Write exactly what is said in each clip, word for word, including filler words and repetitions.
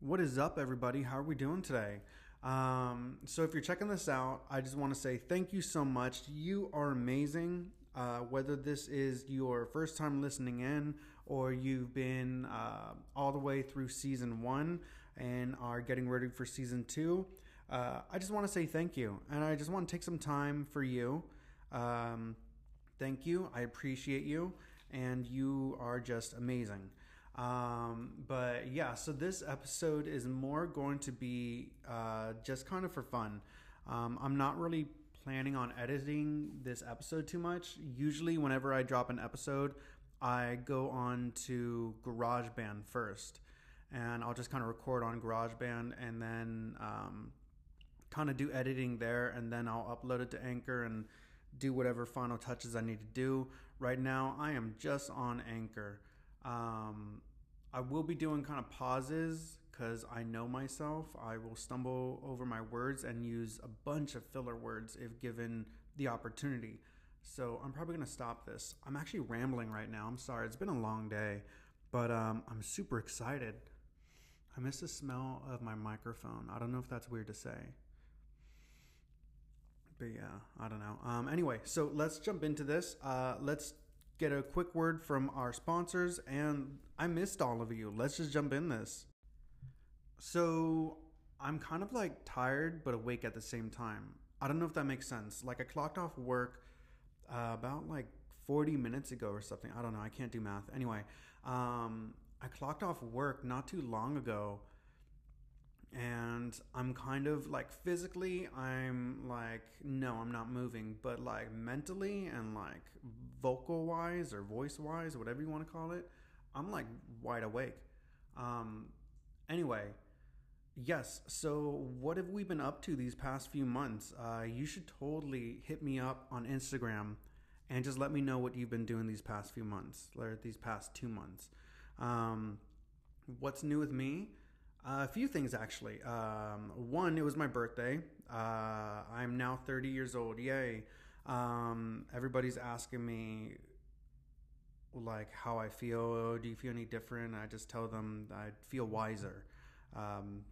What is up, everybody? How are we doing today? Um, so, if you're checking this out, I just want to say thank you so much. You are amazing. Uh, whether this is your first time listening in or you've been uh, all the way through season one and are getting ready for season two, uh, I just want to say thank you. And I just want to take some time for you. Um, thank you. I appreciate you. And you are just amazing. Um, but yeah, so this episode is more going to be uh, just kind of for fun. Um, I'm not really planning on editing this episode too much. Usually, whenever I drop an episode, I go on to GarageBand first, and I'll just kind of record on GarageBand and then um, kind of do editing there, and then I'll upload it to Anchor and do whatever final touches I need to do. Right now, I am just on Anchor. Um, I will be doing kind of pauses because I know myself. I will stumble over my words and use a bunch of filler words if given the opportunity. So I'm probably going to stop this. I'm actually rambling right now. I'm sorry. It's been a long day, but um, I'm super excited. I miss the smell of my microphone. I don't know if that's weird to say. But yeah, I don't know. Um, anyway, so let's jump into this. Uh, let's get a quick word from our sponsors, and I missed all of you. Let's just jump in this. So I'm kind of like tired but awake at the same time. I don't know if that makes sense. Like I clocked off work uh, about like forty minutes ago or something. I don't know. I can't do math. Anyway, um, I clocked off work not too long ago, and I'm kind of like physically, I'm like, no, I'm not moving, but like mentally and like vocal wise or voice wise, whatever you want to call it, I'm like wide awake. Um, anyway, yes. So what have we been up to these past few months? Uh, you should totally hit me up on Instagram and just let me know what you've been doing these past few months or these past two months. Um, what's new with me? Uh, a few things, actually. Um, one, it was my birthday. Uh, I'm now thirty years old. Yay. Um, everybody's asking me, like, how I feel. Oh, do you feel any different? I just tell them I feel wiser. Um,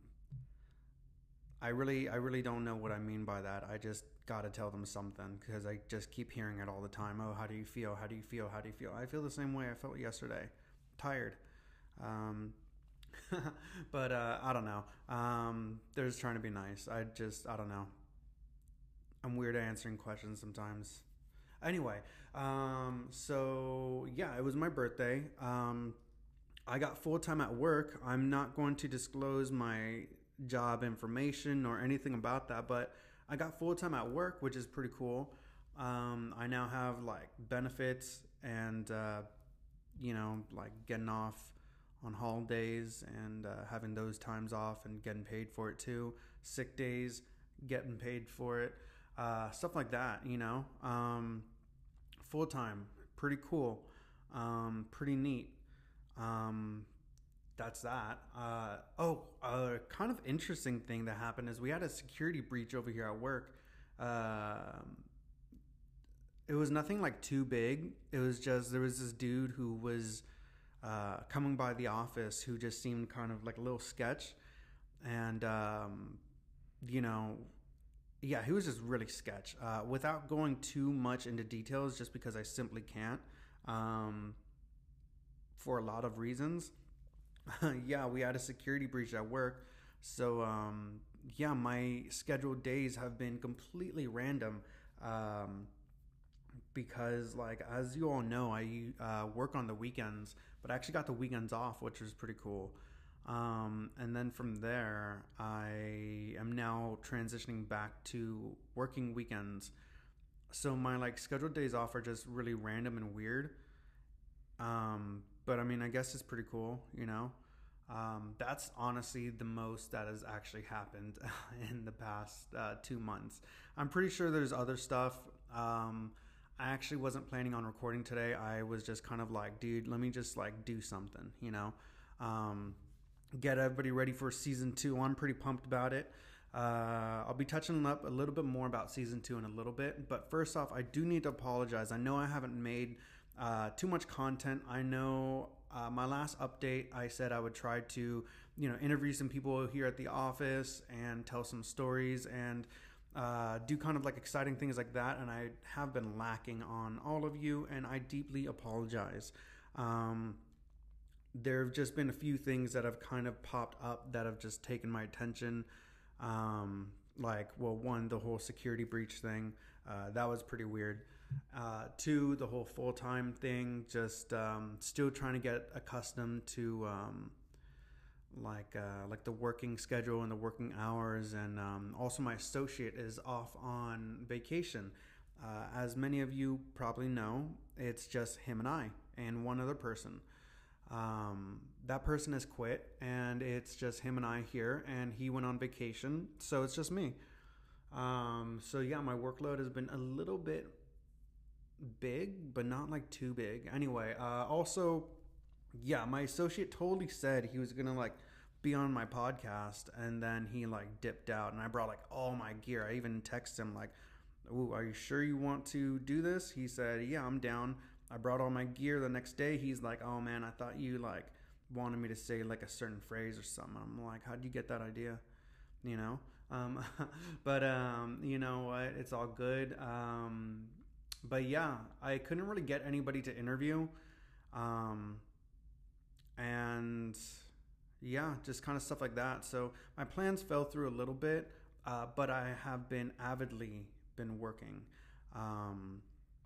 I really, I really don't know what I mean by that. I just got to tell them something because I just keep hearing it all the time. Oh, how do you feel? How do you feel? How do you feel? I feel the same way I felt yesterday. Tired. Um... but uh, I don't know. Um, they're just trying to be nice. I just, I don't know. I'm weird at answering questions sometimes. Anyway, um, so yeah, it was my birthday. Um, I got full time at work. I'm not going to disclose my job information or anything about that, but I got full time at work, which is pretty cool. Um, I now have like benefits and, uh, you know, like getting off on holidays and uh, having those times off and getting paid for it too. Sick days, getting paid for it. Uh, stuff like that, you know. Um, full time, pretty cool. Um, pretty neat. Um, that's that. Uh, oh, a kind of interesting thing that happened is we had a security breach over here at work. Um, it was nothing like too big. It was just, there was this dude who was Uh, coming by the office who just seemed kind of like a little sketch. And, um, you know, yeah, he was just really sketch. Uh, without going too much into details, just because I simply can't, um, for a lot of reasons. Yeah, we had a security breach at work. So, um, yeah, my scheduled days have been completely random. Um, because like as you all know, I uh, work on the weekends, but I actually got the weekends off, which was pretty cool. Um, and then from there, I am now transitioning back to working weekends. So my like scheduled days off are just really random and weird. Um, but I mean, I guess it's pretty cool, you know. Um, that's honestly the most that has actually happened in the past uh, two months. I'm pretty sure there's other stuff. Um, I actually wasn't planning on recording today. I was just kind of like, dude, let me just like do something, you know, um, get everybody ready for season two. I'm pretty pumped about it. Uh, I'll be touching up a little bit more about season two in a little bit. But first off, I do need to apologize. I know I haven't made uh, too much content. I know uh, my last update, I said I would try to you know, interview some people here at the office and tell some stories and uh, do kind of like exciting things like that. And I have been lacking on all of you, and I deeply apologize. Um, there have just been a few things that have kind of popped up that have just taken my attention. Um, like, well, one, the whole security breach thing, uh, that was pretty weird. Uh, two, the whole full-time thing, just um, still trying to get accustomed to um, like uh, like the working schedule and the working hours. And um, also my associate is off on vacation. Uh, as many of you probably know, it's just him and I and one other person. Um, that person has quit, and it's just him and I here, and he went on vacation, so it's just me. Um, so yeah, my workload has been a little bit big, but not like too big. Anyway, uh, also, yeah, my associate totally said he was gonna like be on my podcast, and then he like dipped out, and I brought like all my gear. I even texted him like, "Ooh, are you sure you want to do this?" He said, "Yeah, I'm down." I brought all my gear. The next day, he's like, "Oh man, I thought you like wanted me to say like a certain phrase or something." I'm like, "How'd you get that idea?" You know? Um, but um, you know what? It's all good. Um, but yeah, I couldn't really get anybody to interview. Um, and yeah, just kind of stuff like that. So my plans fell through a little bit, uh, but I have been avidly been working. Um,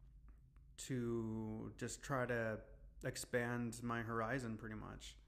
to just try to expand my horizon pretty much.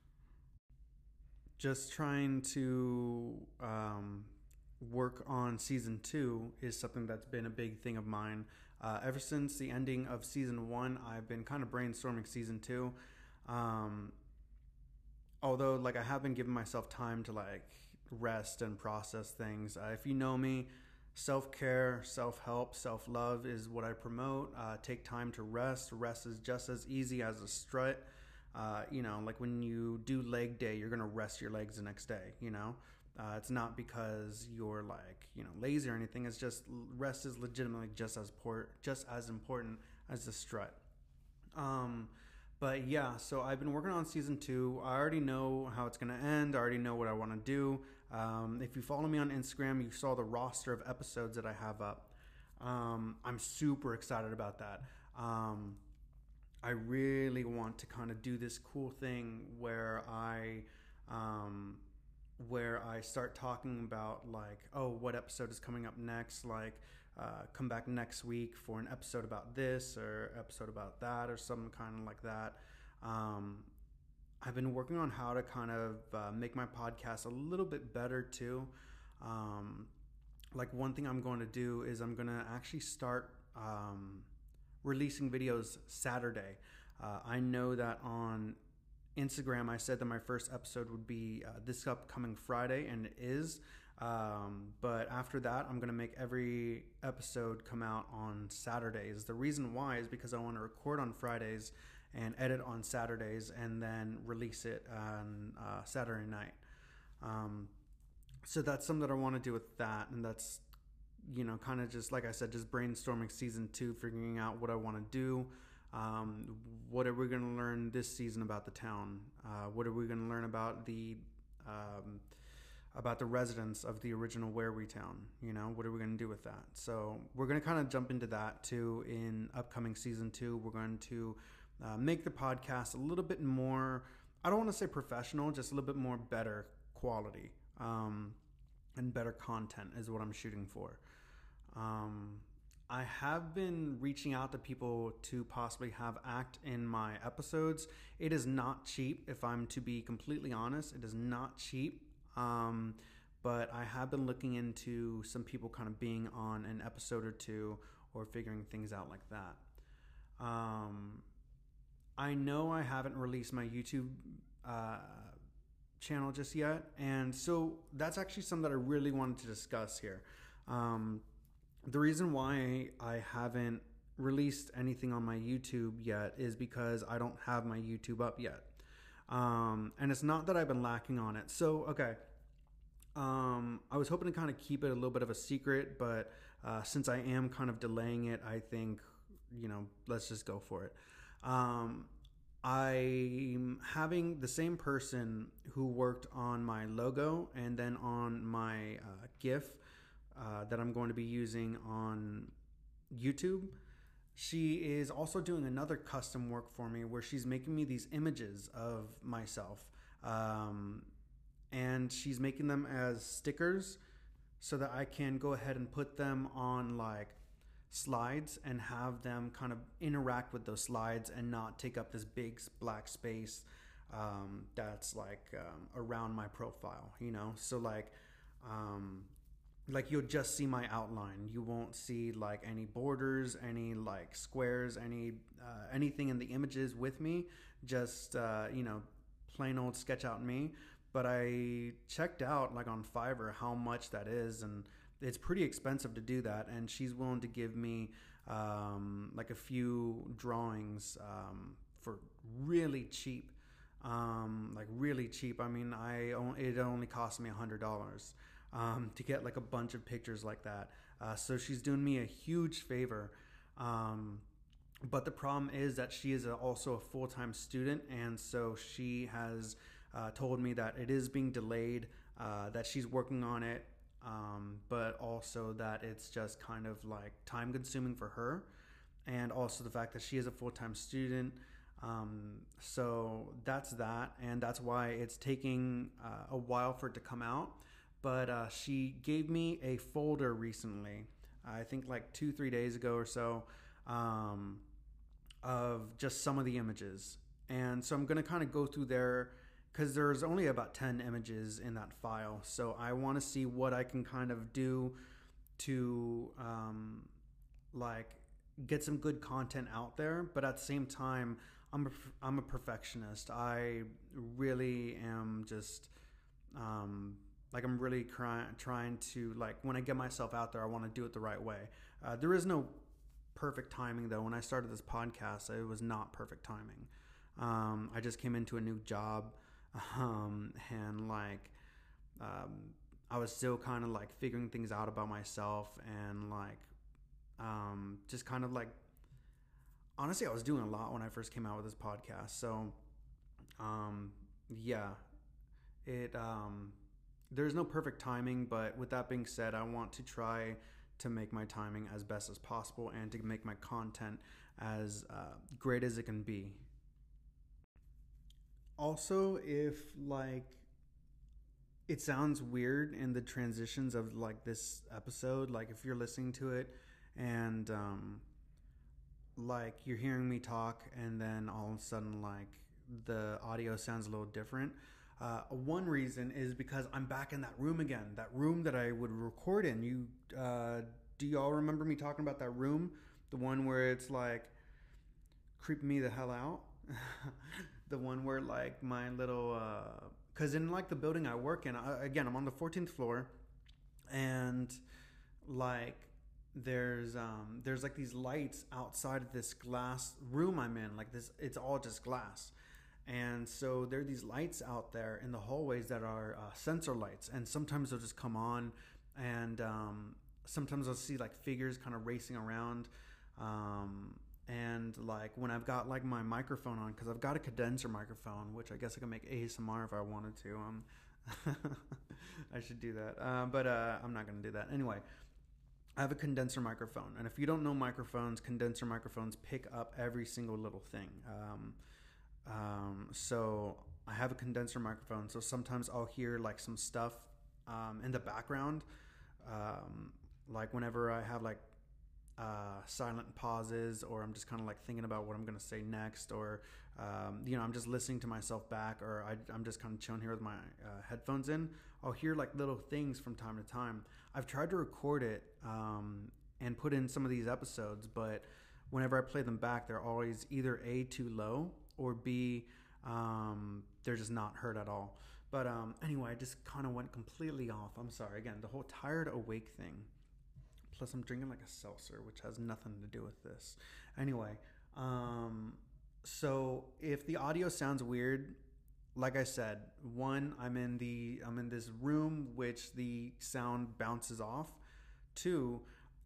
Just trying to um, work on season two is something that's been a big thing of mine. Uh, ever since the ending of season one, I've been kind of brainstorming season two. Um, although, like, I have been giving myself time to like rest and process things. Uh, if you know me, self-care, self-help, self-love is what I promote. Uh, take time to rest. Rest is just as easy as a strut. Uh, you know, like when you do leg day, you're going to rest your legs the next day, you know? Uh, it's not because you're like, you know, lazy or anything. It's just rest is legitimately just as por- just as important as the strut. Um, but yeah, so I've been working on season two. I already know how it's going to end. I already know what I want to do. Um, if you follow me on Instagram, you saw the roster of episodes that I have up. Um, I'm super excited about that. Um, I really want to kind of do this cool thing where I, um, where I start talking about like, oh, what episode is coming up next? Like, uh, come back next week for an episode about this or episode about that or something kind of like that. Um, I've been working on how to kind of uh, make my podcast a little bit better too. Um, like one thing I'm going to do is I'm going to actually start um, releasing videos Saturday. Uh, I know that on Instagram I said that my first episode would be uh, this upcoming Friday, and it is. Um, but after that, I'm going to make every episode come out on Saturdays. The reason why is because I want to record on Fridays and edit on Saturdays and then release it on uh, Saturday night. Um, so that's something that I want to do with that. And that's, you know, kind of just, like I said, just brainstorming season two, figuring out what I want to do. Um, what are we going to learn this season about the town? Uh, what are we going to learn about the, um, about the residents of the original Where-We town? You know, what are we going to do with that? So we're going to kind of jump into that too in upcoming season two. We're going to Uh, make the podcast a little bit more, I don't want to say professional, just a little bit more better quality um, and better content is what I'm shooting for. Um, I have been reaching out to people to possibly have act in my episodes. It is not cheap, if I'm to be completely honest. It is not cheap. Um, but I have been looking into some people kind of being on an episode or two or figuring things out like that. Um, I know I haven't released my YouTube uh, channel just yet, and so that's actually something that I really wanted to discuss here. Um, the reason why I haven't released anything on my YouTube yet is because I don't have my YouTube up yet. Um, and it's not that I've been lacking on it. So, okay. Um, I was hoping to kind of keep it a little bit of a secret, but uh, since I am kind of delaying it, I think, you know, let's just go for it. Um, I'm having the same person who worked on my logo and then on my uh, GIF uh, that I'm going to be using on YouTube. She is also doing another custom work for me where she's making me these images of myself. Um, and she's making them as stickers so that I can go ahead and put them on like slides and have them kind of interact with those slides and not take up this big black space um, that's like um, around my profile, you know? So like, um, like you'll just see my outline. You won't see like any borders, any like squares, any uh, anything in the images with me. Just uh, you know, plain old sketch out me. But I checked out like on Fiverr how much that is, and it's pretty expensive to do that. And she's willing to give me um, like a few drawings um, for really cheap, um, like really cheap. I mean, I it only cost me a hundred dollars. Um, to get like a bunch of pictures like that. Uh, so she's doing me a huge favor. Um, but the problem is that she is a, also a full-time student, and so she has uh, told me that it is being delayed, uh, that she's working on it, um, but also that it's just kind of like time-consuming for her, and also the fact that she is a full-time student. Um, so that's that, and that's why it's taking uh, a while for it to come out. But uh, she gave me a folder recently, I think like two, three days ago or so, um, of just some of the images. And so I'm going to kind of go through there because there's only about ten images in that file. So I want to see what I can kind of do to um, like get some good content out there. But at the same time, I'm a, I'm a perfectionist. I really am just... Um, Like I'm really cry- trying to like when I get myself out there, I want to do it the right way. Uh, there is no perfect timing though. When I started this podcast, it was not perfect timing. Um, I just came into a new job, um, and like um, I was still kind of like figuring things out about myself, and like um, just kind of like honestly, I was doing a lot when I first came out with this podcast. So um, yeah, it. Um, There's no perfect timing, but with that being said, I want to try to make my timing as best as possible and to make my content as uh, great as it can be. Also, if like it sounds weird in the transitions of like this episode, like if you're listening to it and um, like you're hearing me talk and then all of a sudden like the audio sounds a little different. Uh, one reason is because I'm back in that room again, that room that I would record in. You, uh, do y'all remember me talking about that room? The one where it's like creeping me the hell out? The one where like my little, uh, cause in like the building I work in, I, again, I'm on the fourteenth floor and like there's, um, there's like these lights outside of this glass room I'm in, like this, it's all just glass. And so there are these lights out there in the hallways that are uh, sensor lights. And sometimes they'll just come on. And um, sometimes I'll see like figures kind of racing around. Um, and like when I've got like my microphone on, because I've got a condenser microphone, which I guess I can make A S M R if I wanted to. Um, I should do that. Uh, but uh, I'm not going to do that. Anyway, I have a condenser microphone. And if you don't know microphones, condenser microphones pick up every single little thing. Um, Um, so I have a condenser microphone. So sometimes I'll hear like some stuff um, in the background, um, like whenever I have like uh, silent pauses, or I'm just kind of like thinking about what I'm going to say next, or um, you know, I'm just listening to myself back, or I, I'm just kind of chilling here with my uh, headphones in. I'll hear like little things from time to time. I've tried to record it um, and put in some of these episodes, but whenever I play them back, they're always either A, too low, or B, um, they're just not heard at all. But um, anyway, I just kind of went completely off. I'm sorry. Again, the whole tired awake thing. Plus, I'm drinking like a seltzer, which has nothing to do with this. Anyway, um, so if the audio sounds weird, like I said, one, I'm in the I'm in this room which the sound bounces off. Two,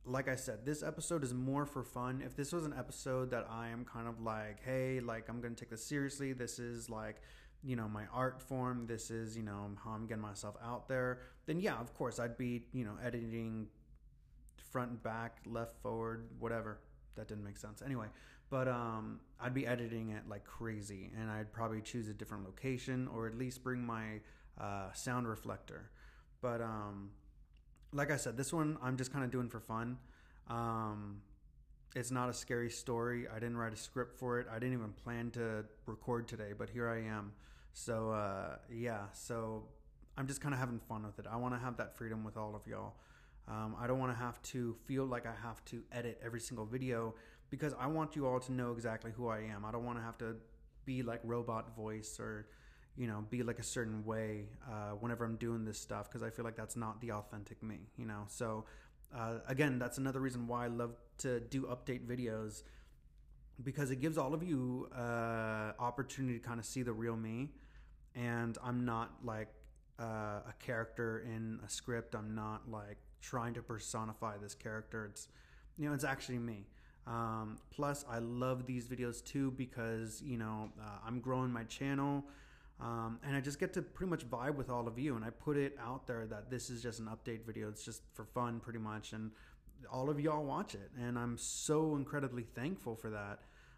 like I said, this episode is more for fun. If this was an episode that I am kind of like, hey, like I'm going to take this seriously, this is like, you know, my art form, this is, you know, how I'm getting myself out there, then yeah, of course, I'd be, you know, editing front and back, left, forward, whatever. That didn't make sense. Anyway, but um, I'd be editing it like crazy, and I'd probably choose a different location or at least bring my uh, sound reflector. But um, like I said, this one I'm just kind of doing for fun. Um, it's not a scary story. I didn't write a script for it. I didn't even plan to record today, but here I am. So uh, yeah, so I'm just kind of having fun with it. I want to have that freedom with all of y'all. Um, I don't want to have to feel like I have to edit every single video because I want you all to know exactly who I am. I don't want to have to be like robot voice or, you know, be like a certain way uh, whenever I'm doing this stuff because I feel like that's not the authentic me, you know. So uh, again, that's another reason why I love to do update videos because it gives all of you uh, opportunity to kind of see the real me, and I'm not like uh, a character in a script. I'm not like trying to personify this character. It's, you know, it's actually me. Um, plus, I love these videos too because, you know, uh, I'm growing my channel, um, and I just get to pretty much vibe with all of you. And I put it out there that this is just an update video. It's just for fun, pretty much, and all of y'all watch it, and I'm so incredibly thankful for that.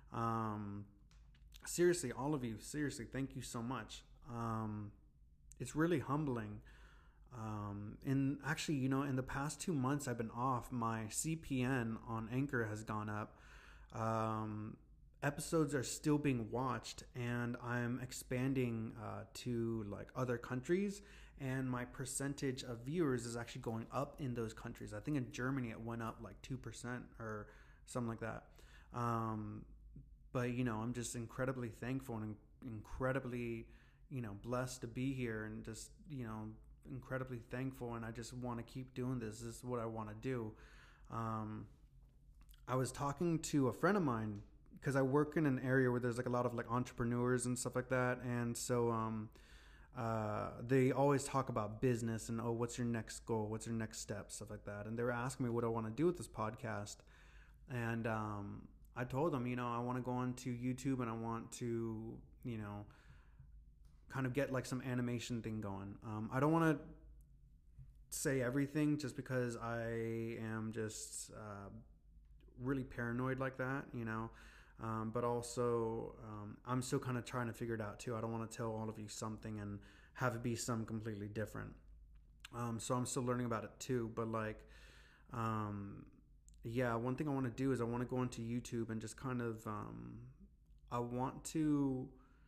Um, seriously, all of you, seriously, thank you so much. Um, it's really humbling. Um, and actually, you know, in the past two months I've been off, my C P N on Anchor has gone up. Um, episodes are still being watched, and I'm expanding uh, to like other countries, and my percentage of viewers is actually going up in those countries. I think in Germany it went up like two percent or something like that. Um, but, you know, I'm just incredibly thankful and incredibly, you know, blessed to be here and just, you know, incredibly thankful, and I just want to keep doing this. This is what I want to do. Um, I was talking to a friend of mine because I work in an area where there's like a lot of like entrepreneurs and stuff like that, and so um, uh, they always talk about business and, oh, what's your next goal? What's your next step? Stuff like that. And they were asking me what I want to do with this podcast, and um, I told them, you know, I want to go onto YouTube and I want to, you know, kind of get like some animation thing going. Um, I don't want to say everything just because I am just uh, really paranoid like that, you know. Um, but also, um, I'm still kind of trying to figure it out too. I don't want to tell all of you something and have it be some completely different. Um, so I'm still learning about it too. But like, um, yeah, one thing I want to do is I want to go into YouTube and just kind of, um, I want to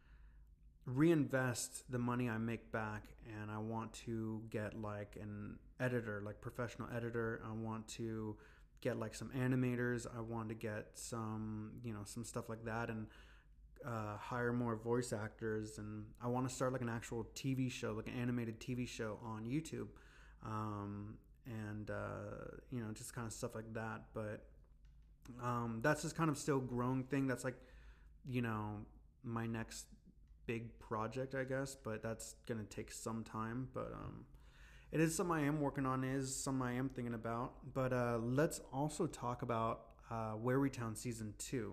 reinvest the money I make back, and I want to get like an editor, like professional editor. I want to get like some animators. I want to get some, you know, some stuff like that, and uh, hire more voice actors. And I want to start like an actual T V show, like an animated T V show on YouTube, um, and uh, you know, just kind of stuff like that. But um, that's just kind of still growing thing. That's like, you know, my next big project, I guess, but that's gonna take some time. But um, it is something I am working on, is something I am thinking about. But uh, let's also talk about uh, Wearytown Season two.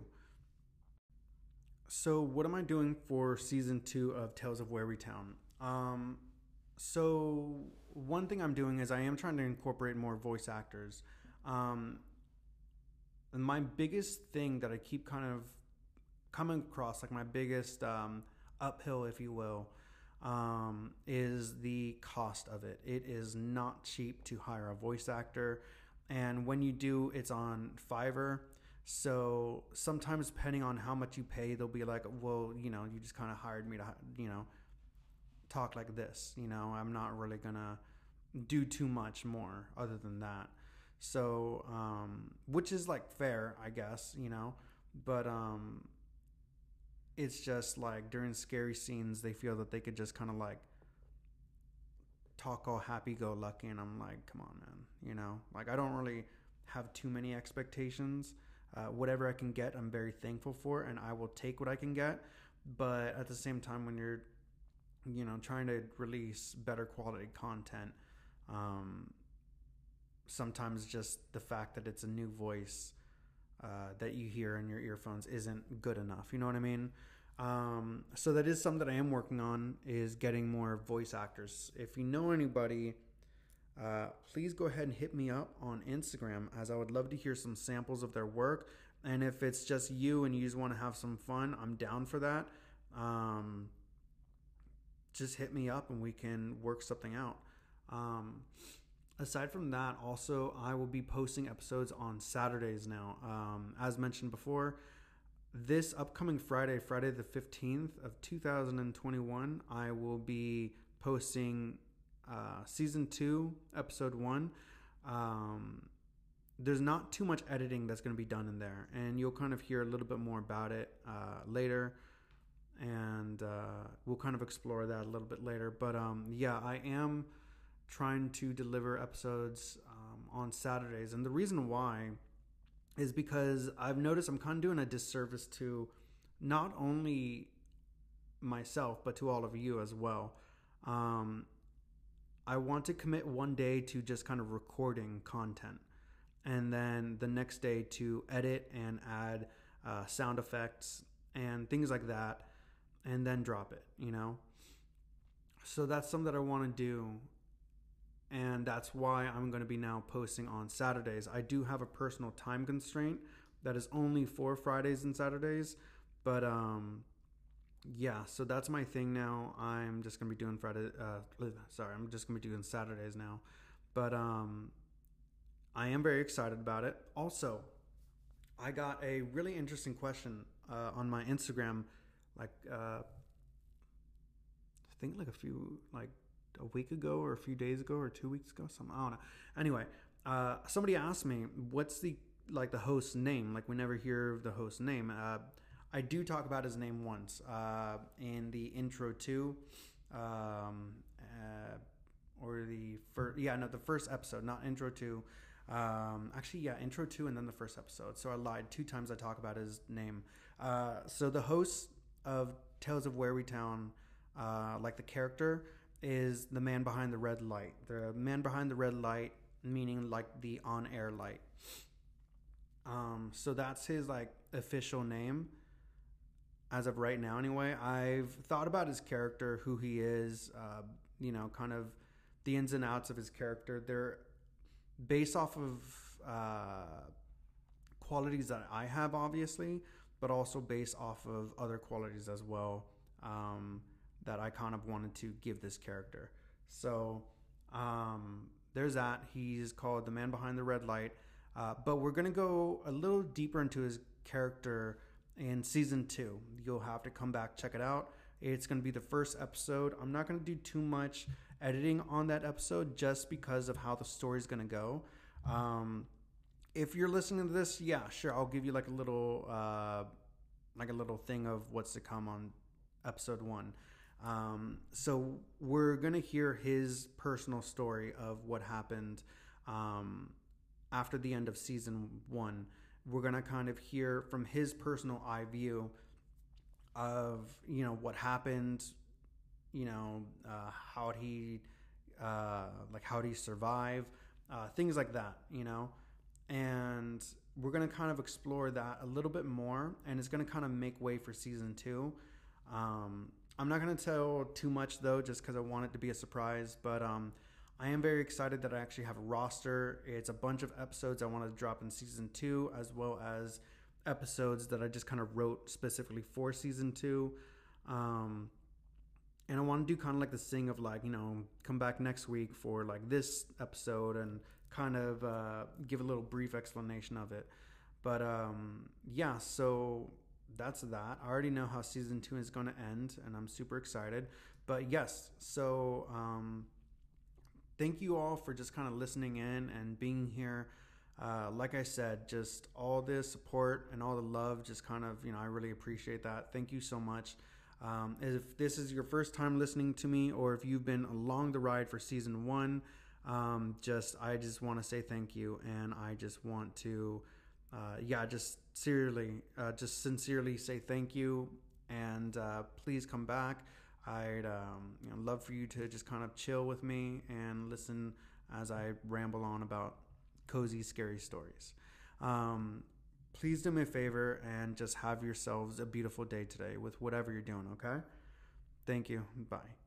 So what am I doing for Season two of Tales of Wearytown? Um, so one thing I'm doing is I am trying to incorporate more voice actors. Um, and my biggest thing that I keep kind of coming across, like my biggest um, uphill, if you will, um, is the cost of it. It is not cheap to hire a voice actor, and when you do, it's on Fiverr. So sometimes, depending on how much you pay, they'll be like, well, you know, you just kind of hired me to, you know, talk like this. You know, I'm not really gonna do too much more other than that. So, um, which is like fair, I guess, you know, but um, it's just like during scary scenes, they feel that they could just kind of like talk all happy-go-lucky, and I'm like, come on, man, you know, like I don't really have too many expectations. Uh, whatever I can get, I'm very thankful for, and I will take what I can get. But at the same time, when you're, you know, trying to release better quality content, um, sometimes just the fact that it's a new voice uh, that you hear in your earphones isn't good enough. You know what I mean? Um, so that is something that I am working on, is getting more voice actors. If you know anybody, uh, please go ahead and hit me up on Instagram, as I would love to hear some samples of their work. And if it's just you and you just want to have some fun, I'm down for that. Um, just hit me up and we can work something out. Um, aside from that, also, I will be posting episodes on Saturdays now. Um, as mentioned before, this upcoming Friday, Friday the fifteenth of two thousand twenty-one, I will be posting uh, season two, episode one. Um, there's not too much editing that's going to be done in there, and you'll kind of hear a little bit more about it uh, later, and uh, we'll kind of explore that a little bit later. But um, yeah, I am trying to deliver episodes um, on Saturdays, and the reason why is because I've noticed I'm kind of doing a disservice to not only myself, but to all of you as well. Um, I want to commit one day to just kind of recording content, and then the next day to edit and add uh, sound effects and things like that, and then drop it, you know? So that's something that I want to do, and that's why I'm going to be now posting on Saturdays. I do have a personal time constraint that is only for Fridays and Saturdays, but um, yeah, so that's my thing now. I'm just going to be doing Friday, uh, sorry, I'm just going to be doing Saturdays now, but um, I am very excited about it. Also, I got a really interesting question uh, on my Instagram, like, uh, I think like a few, like, a week ago or a few days ago or two weeks ago, something, I don't know. Anyway, uh, somebody asked me, what's the, like, the host's name? Like, we never hear the host's name. Uh, I do talk about his name once uh, in the intro to, um, uh, or the first, yeah, no, the first episode, not intro to. Um, actually, yeah, intro to and then the first episode. So I lied. Two times I talk about his name. Uh, so the host of Tales of Werrytown, uh, like the character, is the man behind the red light. The man behind the red light, meaning like the on-air light. Um, so that's his like official name as of right now. Anyway, I've thought about his character, who he is, uh, you know, kind of the ins and outs of his character. They're based off of uh, qualities that I have, obviously, but also based off of other qualities as well. Um, that I kind of wanted to give this character. So um, there's that. He's called the man behind the red light. Uh, but we're going to go a little deeper into his character in season two. You'll have to come back, check it out. It's going to be the first episode. I'm not going to do too much editing on that episode just because of how the story is going to go. Um, if you're listening to this, yeah, sure. I'll give you like a little, uh, like a little thing of what's to come on episode one. Um, so we're going to hear his personal story of what happened um, after the end of season one. We're going to kind of hear from his personal eye view of, you know, what happened, you know, uh, how he, uh, like how he survive, uh, things like that, you know, and we're going to kind of explore that a little bit more, and it's going to kind of make way for season two. Um, I'm not going to tell too much, though, just because I want it to be a surprise. But um, I am very excited that I actually have a roster. It's a bunch of episodes I want to drop in season two, as well as episodes that I just kind of wrote specifically for season two. Um, and I want to do kind of like this thing of like, you know, come back next week for like this episode and kind of uh, give a little brief explanation of it. But um, yeah, so that's that. I already know how season two is going to end, and I'm super excited. But yes, so um, thank you all for just kind of listening in and being here. Uh, like I said, just all this support and all the love, just kind of, you know, I really appreciate that. Thank you so much. Um, if this is your first time listening to me, or if you've been along the ride for season one, um, just I just want to say thank you, and I just want to. Uh, yeah, just sincerely, uh, just sincerely say thank you, and uh, please come back. I'd um, you know, love for you to just kind of chill with me and listen as I ramble on about cozy, scary stories. Um, please do me a favor and just have yourselves a beautiful day today with whatever you're doing, okay? Thank you. Bye.